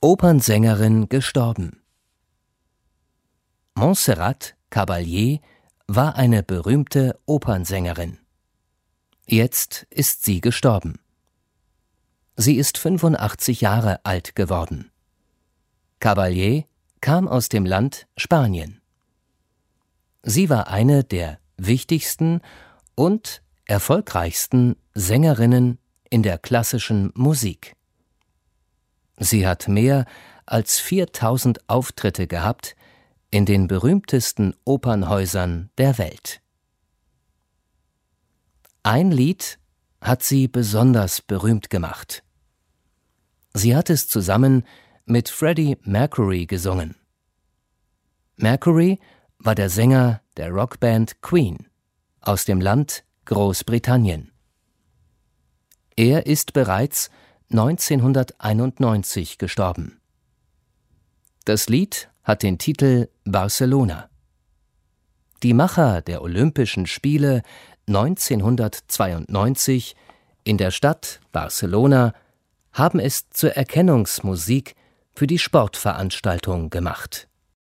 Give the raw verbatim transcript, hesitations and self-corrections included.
Opernsängerin gestorben. Montserrat Caballé war eine berühmte Opernsängerin. Jetzt ist sie gestorben. Sie ist fünfundachtzig Jahre alt geworden. Caballé kam aus dem Land Spanien. Sie war eine der wichtigsten und erfolgreichsten Sängerinnen in der klassischen Musik. Sie hat mehr als viertausend Auftritte gehabt in den berühmtesten Opernhäusern der Welt. Ein Lied hat sie besonders berühmt gemacht. Sie hat es zusammen mit Freddie Mercury gesungen. Mercury war der Sänger der Rockband Queen aus dem Land Großbritannien. Er ist bereits neunzehnhunderteinundneunzig gestorben. Das Lied hat den Titel Barcelona. Die Macher der Olympischen Spiele neunzehnhundertzweiundneunzig in der Stadt Barcelona haben es zur Erkennungsmusik für die Sportveranstaltung gemacht.